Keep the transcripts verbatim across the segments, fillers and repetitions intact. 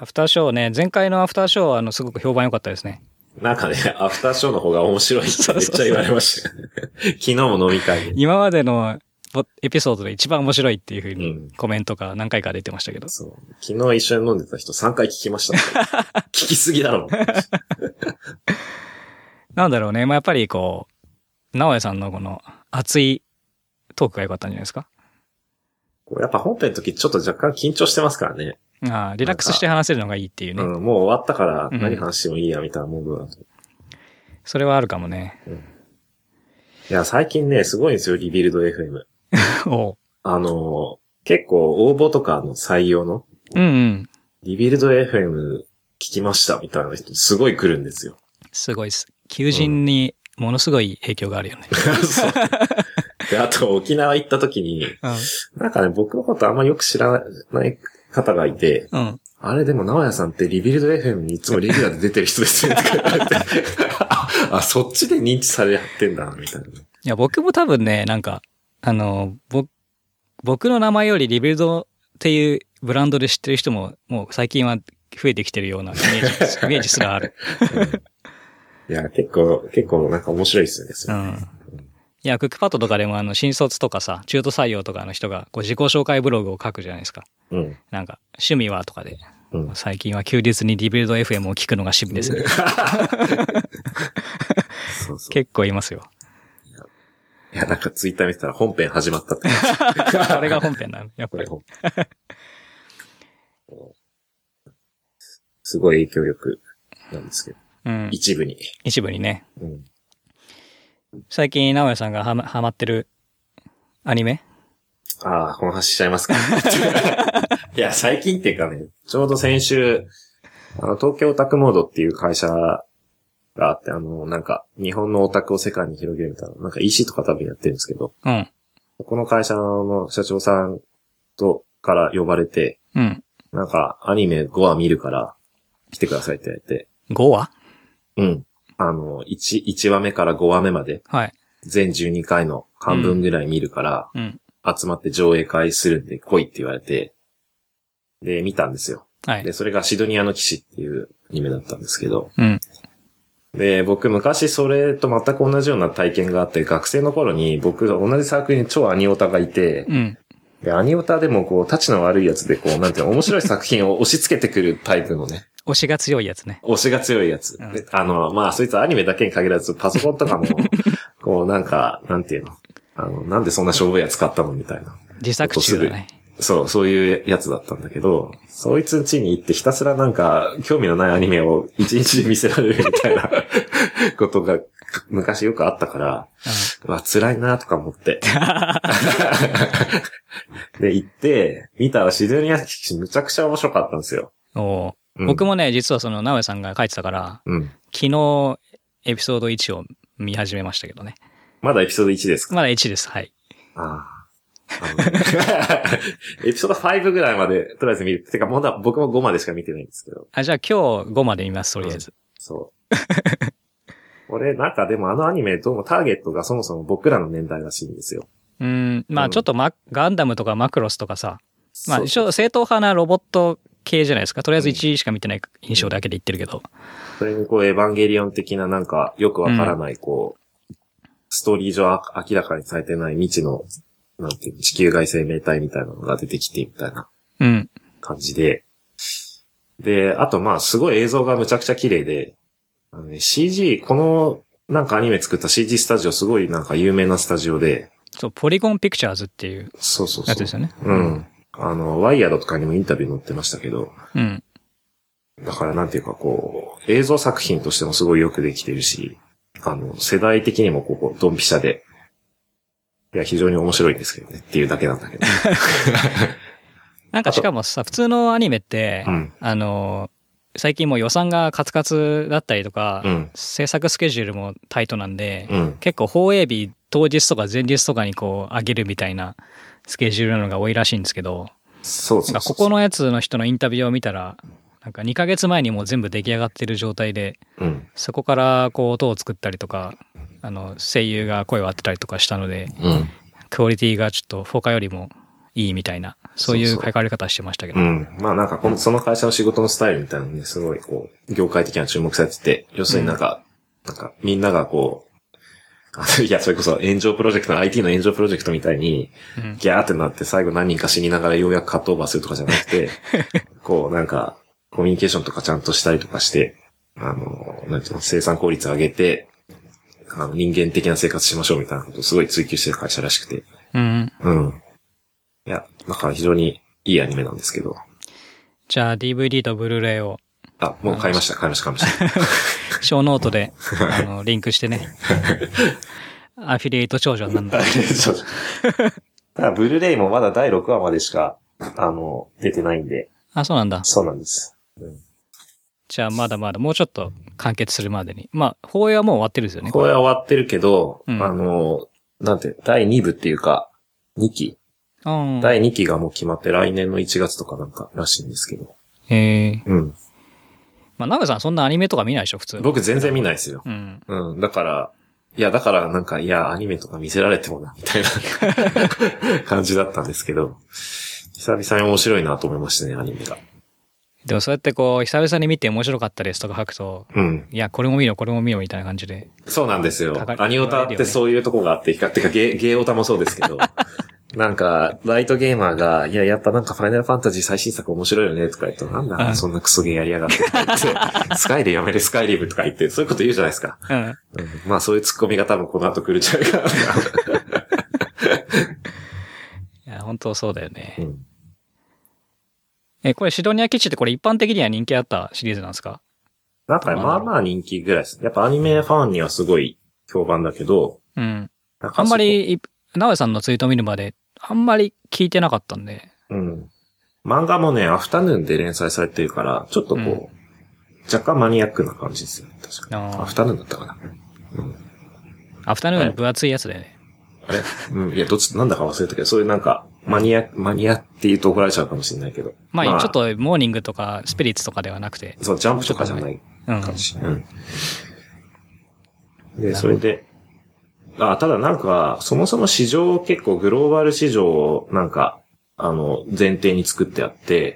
アフターショーね、前回のアフターショーはあのすごく評判良かったですね。 なんかね、アフターショーの方が面白いってめっちゃ言われました。昨日も飲み会で。 今までのエピソードで一番面白いっていう風にコメントが何回か出てましたけど。うん、 そう。昨日一緒に飲んでた人さんかい聞きました、ね。聞きすぎだろ。 なんだろうね。まあ、やっぱりこう、直江さんのこの熱いトークが良かったんじゃないですか。 やっぱ本編の時ちょっと若干緊張してますからね。 ああ、リラックスして話せるのがいいっていうね。 うん、もう終わったから何話してもいいやみたいなもんだと、うん。 それはあるかもね。 うん、いや、最近ね、すごいんですよ、リビルド エフエム。 おあの、結構応募とかの採用の、 うんうん。 リビルド エフエム 聞きましたみたいな人すごい来るんですよ。 すごいです。求人にものすごい影響があるよね。うん、 そう。で、あと沖縄行った時に、うん、なんかね、僕のことあんまよく知らない方がいて、うん、あれでも直哉さんってリビルド エフエム にいつもレギュラーで出てる人ですよねって言われてあ、そっちで認知されてんだ、みたいな。いや、僕も多分ね、なんか、あの、ぼ、僕の名前よりリビルドっていうブランドで知ってる人も、もう最近は増えてきてるようなイメージ、イメージすらある。 うん、いや、結構、結構なんか面白いですよね、それ。うん。 いや、クックパッドとかでもあの、新卒とかさ、中途採用とかの人がこう自己紹介ブログを書くじゃないですか。うん。なんか、趣味はとかで、うん、最近は休日にリビルド エフエム を聞くのが趣味ですね。そうそう結構いますよ。 いや、なんかツイッター見てたら本編始まったって。 これが本編なの。やっぱり。 すごい影響力なんですけど。うん。一部に。 一部にね。うん。最近、直哉さんがはま、はまってるアニメ？ ああ、この話しちゃいますか。いや、最近っていうかね、ちょうど先週、あの、東京オタクモードっていう会社があって、あの、なんか、日本のオタクを世界に広げるみたいな、なんか イーシー とか多分やってるんですけど、うん。この会社の社長さんと、から呼ばれて、うん。なんか、アニメごわ見るから、来てくださいって言われて。 ごわ？ うん。あの、1、一話目からごわめまで、はい。全じゅうにかいの半分ぐらい見るから、うん。集まって上映会するんで来いって言われて、で、見たんですよ。はい。で、それがシドニアの騎士っていうアニメだったんですけど、うん。で、僕昔それと全く同じような体験があって、学生の頃に僕同じサークルに超アニオタがいて、うん。で、アニオタでもこう、タチの悪いやつでこう、なんていうの、面白い作品を押し付けてくるタイプのね。 推しが強いやつね。 推しが強いやつ。うん、であの、まあ、そいつアニメだけに限らず、パソコンとかも、こう、なんか、なんていうの。あの、なんでそんな勝負や使ったのみたいな。 自作中だね。 そう、そういうやつだったんだけど、そいつん家に行ってひたすらなんか、興味のないアニメを一日で見せられるみたいなことが、昔よくあったから、うん、わ、辛いなとか思って。で、行って、見たらシドニア騎士むちゃくちゃ面白かったんですよ。 おうん、僕もね、実はその、直江さんが書いてたから、うん、昨日、エピソードいちを見始めましたけどね。 まだエピソードいちですか？ まだいちです、はい。ああ。エピソードごぐらいまで、とりあえず見る。てか、まだ僕もごまでしか見てないんですけど。 あ、じゃあ今日ごまで見ます、とりあえず。うん、 そう。俺、なんかでもあのアニメ、どうもターゲットがそもそも僕らの年代らしいんですよ。 うん、まあちょっとマ、うん、ガンダムとかマクロスとかさ、まあ一応正統派なロボット系じゃないですか。とりあえずいちしか見てない印象だけで言ってるけど。 それにこう、エヴァンゲリオン的ななんか、よくわからない、こう、うん、ストーリー上明らかにされてない未知の、なんていう地球外生命体みたいなのが出てきてみたいな感じで。うん、で、あとまあ、すごい映像がむちゃくちゃ綺麗で、あのね、シージー、このなんかアニメ作った シージー スタジオすごいなんか有名なスタジオで。 そう、ポリゴンピクチャーズっていうやつですよね。そうそうそう。 うん。あの、ワイヤードとかにもインタビュー載ってましたけど。うん。だからなんていうかこう、映像作品としてもすごいよくできてるし、あの、世代的にもここ、ドンピシャで、いや、非常に面白いんですけどねっていうだけなんだけど。 なんかしかもさ、普通のアニメって、うん、あの、最近もう予算がカツカツだったりとか、うん、制作スケジュールもタイトなんで、うん、結構放映日当日とか前日とかにこう上げるみたいなスケジュールなのが多いらしいんですけど、 そうそうそうそう、 なんかここのやつの人のインタビューを見たら、なんかにかげつまえにもう全部出来上がってる状態で、うん、そこからこう音を作ったりとか、あの声優が声を当てたりとかしたので、うん、クオリティがちょっと他よりもいいみたいな、そういう書かれ方してましたけど。 そうそううん。まあなんかこの、その会社の仕事のスタイルみたいなのね、すごいこう、業界的には注目されてて、要するになんか、うん、なんかみんながこう、いや、それこそ炎上プロジェクトの アイティー の炎上プロジェクトみたいに、ギャーってなって最後何人か死にながらようやくカットオーバーするとかじゃなくて、こうなんか、コミュニケーションとかちゃんとしたりとかして、あの、なんていうの、生産効率上げて、あの、人間的な生活しましょうみたいなことをすごい追求してる会社らしくて。 うん。 うん。いや、だから非常にいいアニメなんですけど。 じゃあ ディーブイディー とブルーレイを。 あ、もう買いました、買いました、買いました。 小ノートで、あの、リンクしてね。アフィリエイト少女なんだ。アフィリエイト少女。 ただ、ブルーレイもまだだいろくわまでしか、あの、出てないんで。 あ、そうなんだ。 そうなんです。うん、 じゃあ、まだまだ、もうちょっと完結するまでに。まあ、放映はもう終わってるんですよね。 放映は終わってるけど、うん、あの、なんて、だいにぶっていうか、にき。うん、だいにきがもう決まって来年のいちがつとかなんからしいんですけど。 へえ。 うん。 まあ、ナグさんそんなアニメとか見ないでしょ、普通。 僕全然見ないですよ。うん。うん。だから、いや、だからなんか、いや、アニメとか見せられてもな、みたいな感じだったんですけど、久々に面白いなと思いましたね、アニメが。 でもそうやってこう、久々に見て面白かったですとか書くと、うん。いや、これも見ろ、これも見ろ、みたいな感じで。 そうなんですよ。アニオタってそういうとこがあって、てか、てかゲ、ゲーオタもそうですけど、なんか、ライトゲーマーが、いや、やっぱなんかファイナルファンタジー最新作面白いよね、とか言うと、なんだ、うん、そんなクソゲーやりやがってとか言って、スカイでやめるスカイリブとか言って、そういうこと言うじゃないですか。うん。うん、まあそういうツッコミが多分この後来るんじゃないかな。 いや、本当そうだよね。うん、え、これシドニア基地ってこれ一般的には人気あったシリーズなんですか？ なんかまあまあ人気ぐらいです。やっぱアニメファンにはすごい評判だけど、うん。 あんまり、ナオさんのツイート見るまで、あんまり聞いてなかったんで。 うん。漫画もね、アフタヌーンで連載されてるから、ちょっとこう、うん、若干マニアックな感じですよね。確かに。アフタヌーンだったかな。うん。 アフタヌーン分厚いやつだよね。 あれうん。いや、どっち、なんだか忘れたけど、そういうなんか、マニア、マニアって言うと怒られちゃうかもしれないけど。 まあ、まあ、ちょっとモーニングとかスピリッツとかではなくて。 そう、ジャンプとかじゃない感じ。うん。うん、で、それで、あ、ただなんか、そもそも市場結構グローバル市場をなんか、あの、前提に作ってあって、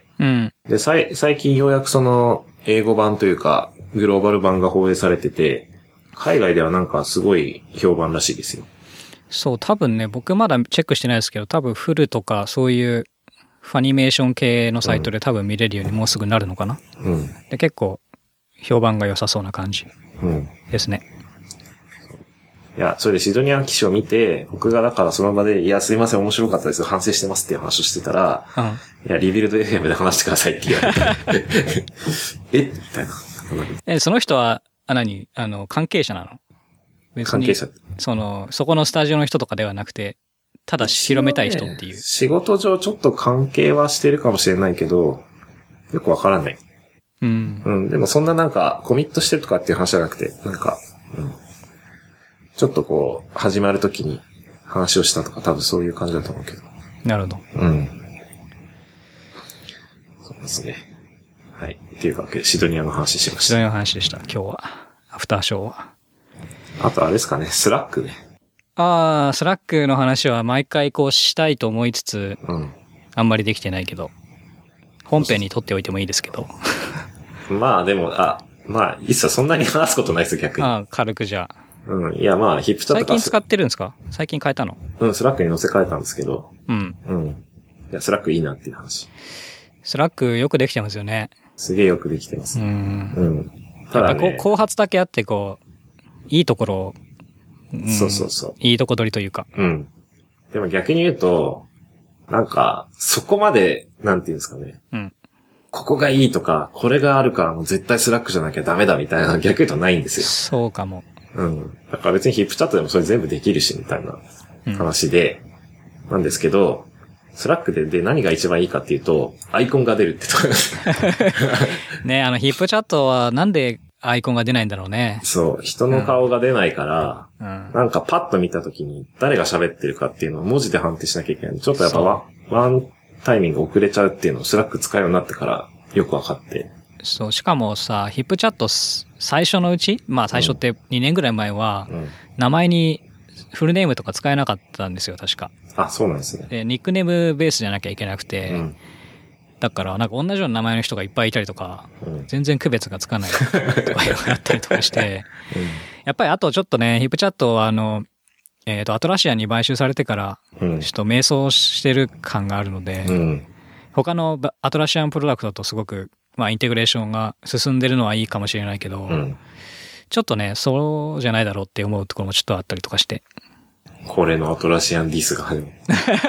うん。で、さい、最近ようやくその、英語版というか、グローバル版が放映されてて、海外ではなんかすごい評判らしいですよ。 そう、多分ね、僕まだチェックしてないですけど、多分フルとかそういうファニメーション系のサイトで多分見れるようにもうすぐなるのかな。うん。で、結構、評判が良さそうな感じ。うん。ですね。 いや、それでシドニア騎士を見て、僕がだからその場で、いや、すいません、面白かったです。反省してますっていう話をしてたら、うん、いや、リビルド エフエム で話してくださいって言われて。えみたいな。 え、その人は、あ、何あの、関係者なの？別に関係者。その、そこのスタジオの人とかではなくて、ただ広めたい人っていう。ね、 仕事上ちょっと関係はしてるかもしれないけど、よくわからない。うん。うん、でもそんななんか、コミットしてるとかっていう話じゃなくて、なんか、うんちょっとこう、始まるときに話をしたとか多分そういう感じだと思うけど。 なるほど。 うん。そうですね。はい。っていうわけで、シドニアの話しました。 シドニアの話でした、今日は。アフターショーは。 あとあれですかね、スラックね。 ああ、スラックの話は毎回こうしたいと思いつつ、うん、あんまりできてないけど、本編に撮っておいてもいいですけど。 まあでも、あ、まあ、いっそそんなに話すことないですよ、逆に。 ああ、軽くじゃあ。 うん。いや、まあ、ヒップチャット最近使ってるんですか？最近変えたの？ うん、スラックに載せ替えたんですけど。うん。うん。いや、スラックいいなっていう話。 スラックよくできてますよね。 すげえよくできてます。うん。うん。 ただね。やっぱこう、後発だけあって、こう、いいところを、 うん、そうそうそう。 いいとこ取りというか。 うん。でも逆に言うと、なんか、そこまで、なんていうんですかね。うん。ここがいいとか、これがあるからもう絶対スラックじゃなきゃダメだみたいな、逆に言うとないんですよ。 そうかも。 うん。だから別にヒップチャットでもそれ全部できるし、みたいな話で、うん、なんですけど、スラックでで何が一番いいかっていうと、アイコンが出るってところです。 ね、あのヒップチャットはなんでアイコンが出ないんだろうね。 そう、人の顔が出ないから、うん、なんかパッと見たときに誰が喋ってるかっていうのを文字で判定しなきゃいけない。ちょっとやっぱワン、ワンタイミング遅れちゃうっていうのをスラック使うようになってからよくわかって。 そう、しかもさ、ヒップチャット最初のうち、まあ最初ってにねんぐらい前は、うん、名前にフルネームとか使えなかったんですよ、確か。 あ、そうなんですね。 で、ニックネームベースじゃなきゃいけなくて、うん、だからなんか同じような名前の人がいっぱいいたりとか、うん、全然区別がつかないとかいろいろあったりとかして、うん、やっぱりあとちょっとね、ヒップチャットはあの、えっと、アトラシアンに買収されてから、ちょっと迷走してる感があるので、うん、他のアトラシアンプロダクトとすごく、まあインテグレーションが進んでるのはいいかもしれないけど、うんちょっとね、そうじゃないだろうって思うところもちょっとあったりとかして。 これのアトラシアンディスが始まる。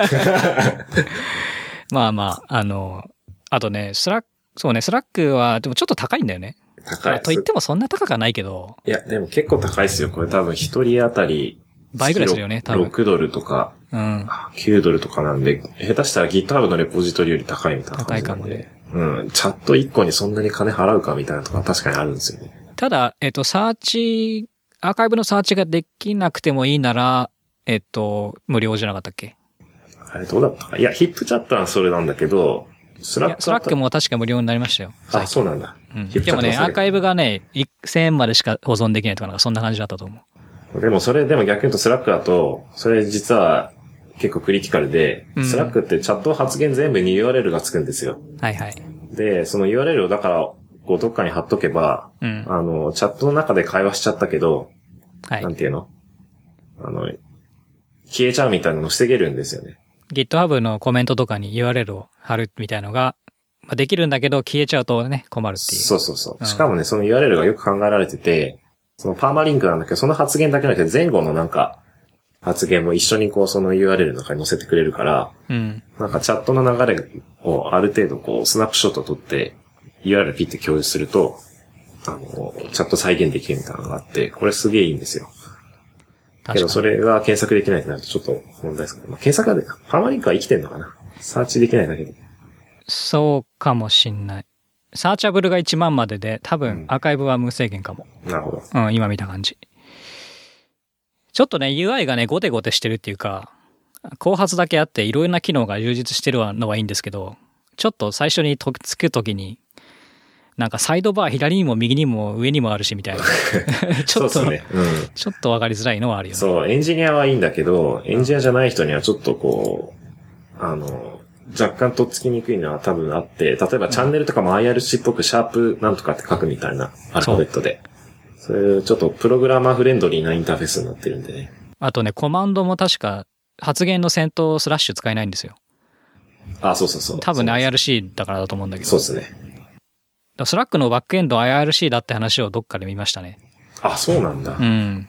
まあまあ、あの、あとね、スラック、そうね、スラックはでもちょっと高いんだよね。 高い。 と言ってもそんな高くはないけど。 いや、でも結構高いですよ。これ多分一人当たり。 倍ぐらいするよね、多分。 ろくドルとか、うん、きゅうドルとかなんで、下手したら GitHub のレポジトリより高いみたいな感じなんで。高いかもね。うん。チャットいっこにそんなに金払うかみたいなとか確かにあるんですよね。 ただ、えっと、サーチ、アーカイブのサーチができなくてもいいなら、えっと、無料じゃなかったっけ？ あれどうだったか？いや、ヒップチャットはそれなんだけど、スラック。 スラックも確か無料になりましたよ。 あ、そうなんだ。 うん。でもね、アーカイブがね、せんえんまでしか保存できないとかなんかそんな感じだったと思う。でもそれ、でも逆に言うとスラックだと、それ実は結構クリティカルで、うん、スラックってチャット発言全部に ユーアールエル がつくんですよ。 はいはい。 で、その ユーアールエル をだから、こうどっかに貼っとけば、うん、あの、チャットの中で会話しちゃったけど、はい。なんていうの？あの、消えちゃうみたいなのを防げるんですよね。 GitHub のコメントとかに ユーアールエル を貼るみたいなのが、まあ、できるんだけど消えちゃうとね、困るっていう。 そうそうそう。うん、しかもね、その ユーアールエル がよく考えられてて、そのパーマリンクなんだけど、その発言だけじゃなくて前後のなんか、発言も一緒にこうその ユーアールエル の中に載せてくれるから、うん。なんかチャットの流れをある程度こうスナップショット取って、ユーアールエル ピッて共有すると、あの、チャット再現できるみたいなのがあって、これすげえいいんですよ。けどそれが検索できないとなるとちょっと問題ですけど、まあ、検索は、パーマリンクは生きてんのかな？サーチできないだけで。 そうかもしんない。サーチャブルがいちまんまでで、多分アーカイブは無制限かも。 うん、なるほど。 うん、今見た感じ。ちょっとね、ユーアイ がね、ゴテゴテしてるっていうか、後発だけあっていろいろな機能が充実してるのはいいんですけど、ちょっと最初にとつくときに、なんかサイドバー左にも右にも上にもあるしみたいな。ちょっと、ねうん、ちょっとわかりづらいのはあるよね。 そう、エンジニアはいいんだけど、エンジニアじゃない人にはちょっとこう、あの、若干とっつきにくいのは多分あって、例えばチャンネルとかも アイアールシー っぽくシャープなんとかって書くみたいなアルファベットで。そういうちょっとプログラマーフレンドリーなインターフェースになってるんでね。 あとね、コマンドも確か発言の先頭スラッシュ使えないんですよ。 あ、そうそうそう。 多分ね アイアールシー だからだと思うんだけど。 そうですね。 スラックのバックエンド アイアールシー だって話をどっかで見ましたね。 あ、そうなんだ。 うん。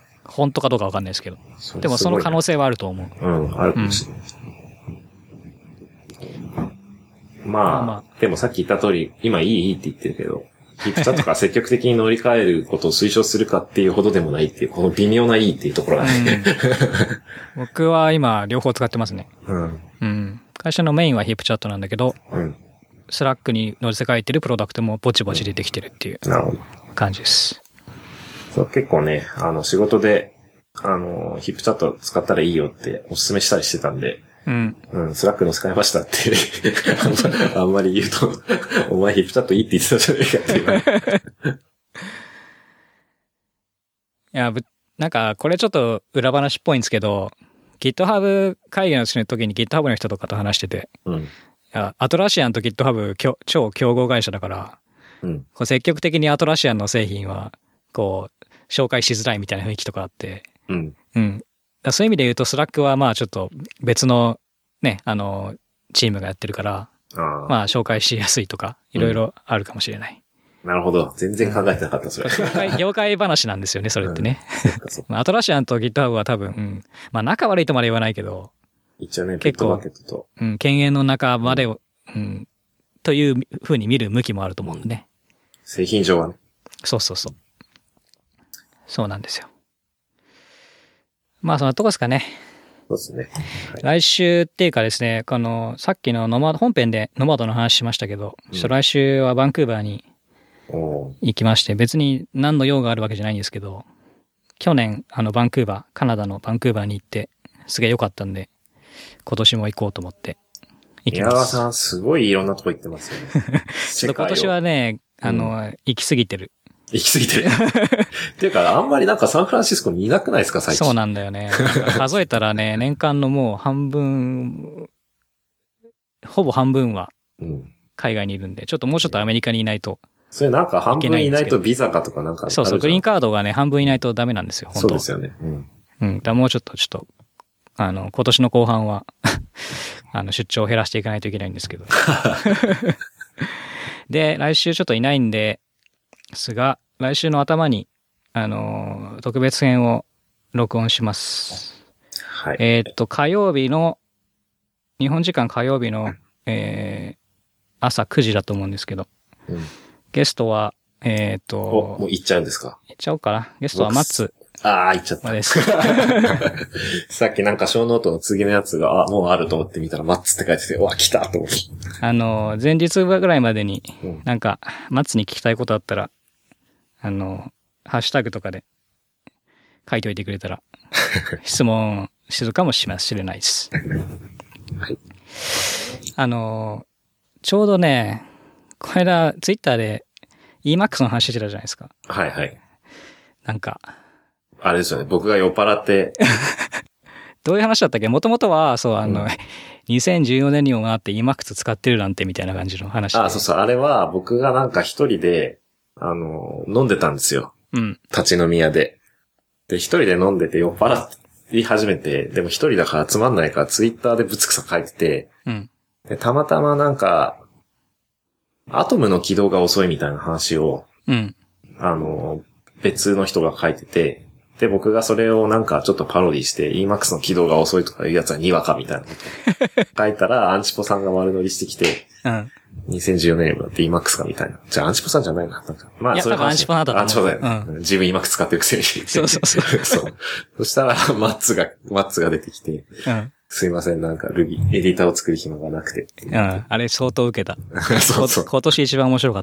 本当かどうかわかんないですけど。でもその可能性はあると思う。 うん、あるかもしれない。うん、まあ、まあまあ、でもさっき言った通り、今いいいいって言ってるけど、ヒップチャットが積極的に乗り換えることを推奨するかっていうほどでもないっていう、この微妙ないいっていうところがね、 うん。僕は今両方使ってますね。 うん。 うん。会社のメインはヒップチャットなんだけど、うん。スラックに乗せ替えてるプロダクトもぼちぼち出てきてるっていう感じです。 そう、結構ね、あの、仕事で、あの、ヒップチャット使ったらいいよってお勧めしたりしてたんで、うん。うん、スラック乗せ替えましたってあんまり言うと、お前ヒップチャットいいって言ってたじゃないかっていう。 いや、なんか、これちょっと裏話っぽいんですけど、GitHub 会議の時に GitHub の人とかと話してて、うん。いや、アトラシアンと GitHub 超競合会社だから、うん、こう積極的にアトラシアンの製品はこう紹介しづらいみたいな雰囲気とかあって、うんうん、だそういう意味で言うとスラックはまあちょっと別のねあのチームがやってるからあまあ紹介しやすいとかいろいろあるかもしれない。 うん、なるほど、全然考えてなかったそれ。 業界業界話なんですよねそれってね。うん、アトラシアンと GitHub は多分、うん、まあ仲悪いとまで言わないけど。 一応ね、ビットマーケットと。 うん、犬猿の中までを、うん、うん、という風に見る向きもあると思うんでね。 製品上はね。 そうそうそう。そうなんですよ。まあそのとこですかね。 そうですね。 はい、来週っていうかですね、この、さっきのノマド、本編でノマドの話しましたけど、うん、ちょっと来週はバンクーバーに行きまして、別に何の用があるわけじゃないんですけど、去年、あのバンクーバー、カナダのバンクーバーに行って、すげえ良かったんで、今年も行こうと思って行きます。 宮川さん、すごいいろんなとこ行ってますよね。 ちょっと今年はね、あの、うん、行き過ぎてる。 行き過ぎてる。っていうか、あんまりなんかサンフランシスコにいなくないですか、最近。 そうなんだよね。数えたらね、年間のもう半分、ほぼ半分は海外にいるんで、ちょっともうちょっとアメリカにいないと。 それなんか半分いないとビザかとかなんかあるじゃん。 そうそう、グリーンカードがね、半分いないとダメなんですよ、本当そうですよね。うん。 うん。だもうちょっと、ちょっと、あの、今年の後半は、あの、出張を減らしていかないといけないんですけど。で、来週ちょっといないんですが、来週の頭に、あの、特別編を録音します。 はい。 えーっと、火曜日の、日本時間火曜日の、えー、朝くじだと思うんですけど、 うん、 ゲストは、えーっと、 もう行っちゃうんですか？ 行っちゃおうかな。ゲストは松。 ああ、行っちゃった。ですさっきなんか小ノートの次のやつが、あ、もうあると思って見たら、マッツって書いてて、うわ、来たと思って。 あの、前日ぐらいまでに、なんか、マッツに聞きたいことあったら、あの、ハッシュタグとかで書いておいてくれたら、質問するかもしれないです。 はい。 あの、ちょうどね、この間、ツイッターで イーマックス の話してたじゃないですか。 はいはい。 なんか、 あれですよね、僕が酔っ払って。 どういう話だったっけ？もともとは、そう、あの、うん、にせんじゅうよねんにもなって イーマックス 使ってるなんてみたいな感じの話で。 あ、そうそう、あれは僕がなんか一人で、あの、飲んでたんですよ。 うん。 立ち飲み屋で。で、一人で飲んでて酔っ払い始めて、でも一人だからつまんないからツイッターでぶつくさ書いてて、 うん。 で、たまたまなんか、アトムの起動が遅いみたいな話を、 うん。 あの、別の人が書いてて、で、僕がそれをなんかちょっとパロディして、イーマックス の起動が遅いとかいうやつはにわかみたいなこと書いたら、アンチポさんが悪乗りしてきて、 うん。 にせんじゅうよねんにもなって イーマックス かみたいな。じゃあアンチポさんじゃないな。まあ、それは。 アンチポさんだったアンチポだよね。うん、自分 イーマックス 使ってるくせに。 そうそうそう。 そう。そしたら、マッツが、マッツが出てきて、 うん。 すいません、なんか Ruby、エディターを作る暇がなくて。 うん。あれ相当受けた。 そうそう。 今年一番面白かった。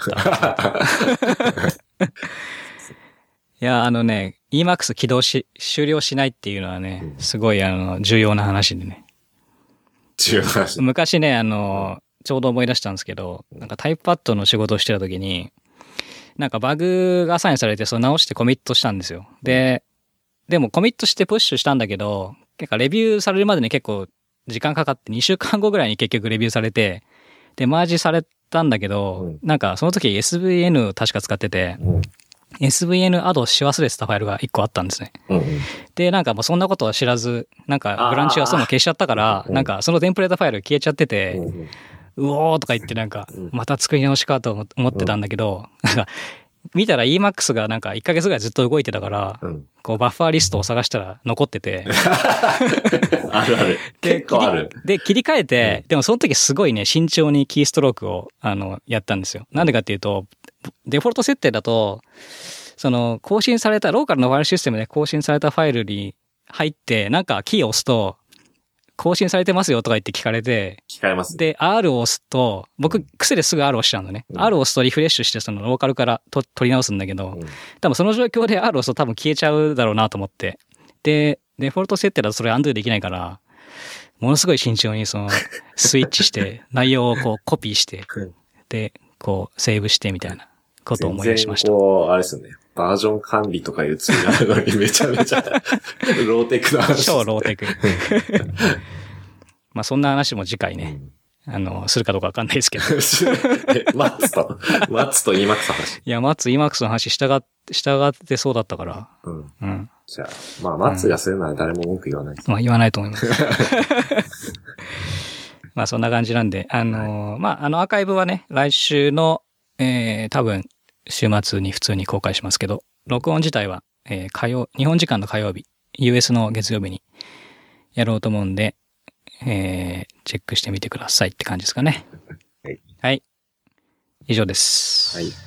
いや、あのね、イーマックス 起動し、終了しないっていうのはね、すごいあの、重要な話でね。 重要な話。 昔ね、あの、ちょうど思い出したんですけど、なんかタイプパッドの仕事をしてた時に、なんかバグがアサインされて、それ直してコミットしたんですよ。で、でもコミットしてプッシュしたんだけど、結構レビューされるまでに結構時間かかってにしゅうかんごぐらいに結局レビューされて、で、マージされたんだけど、うん、なんかその時 エスブイエヌ 確か使ってて、うん、エスブイエヌ アドし忘れてたファイルがいっこあったんですね。 うんうん、 で、なんかもうそんなことは知らず、なんかブランチがその消しちゃったから、なんかそのテンプレートファイル消えちゃってて、うんうん、うおーとか言ってなんか、また作り直しかと思ってたんだけど、なんか、見たら イーマックス がなんかいっかげつぐらいずっと動いてたから、うん、こうバッファーリストを探したら残ってて。 あるある。結構ある。 で、切り替えて、うん、でもその時すごいね、慎重にキーストロークを、あの、やったんですよ。なんでかっていうと、デフォルト設定だと、その、更新された、ローカルのファイルシステムで更新されたファイルに入って、なんかキーを押すと、更新されてますよとか言って聞かれて。 聞かれます。 で、R を押すと、僕、癖ですぐ R を押しちゃうのね。うん、R を押すとリフレッシュして、そのローカルからと取り直すんだけど、うん、多分その状況で R を押すと多分消えちゃうだろうなと思って。で、デフォルト設定だとそれアンドゥできないから、ものすごい慎重にその、スイッチして、内容をこうコピーして、で、こう、セーブしてみたいなことを思い出しました。 こう、あれですよね。バージョン管理とかいうツールあるのにめちゃめちゃローテクな話。 超ローテク。まあそんな話も次回ね、うん、あの、するかどうかわかんないですけど。 マッツと、マッツと イーマックス の話。 いや、マッツ、イーマックス の話従っ、従ってそうだったから。 うん。 うん。 じゃあ、まあマッツがするなら誰も文句言わない、 うん。まあ言わないと思います。まあそんな感じなんで、あの、はい、まああのアーカイブはね、来週の、えー、多分、週末に普通に公開しますけど、録音自体は、えー、火曜、日本時間の火曜日、ユーエス の月曜日にやろうと思うんで、えー、チェックしてみてくださいって感じですかね。 はい。 はい。以上です。 はい。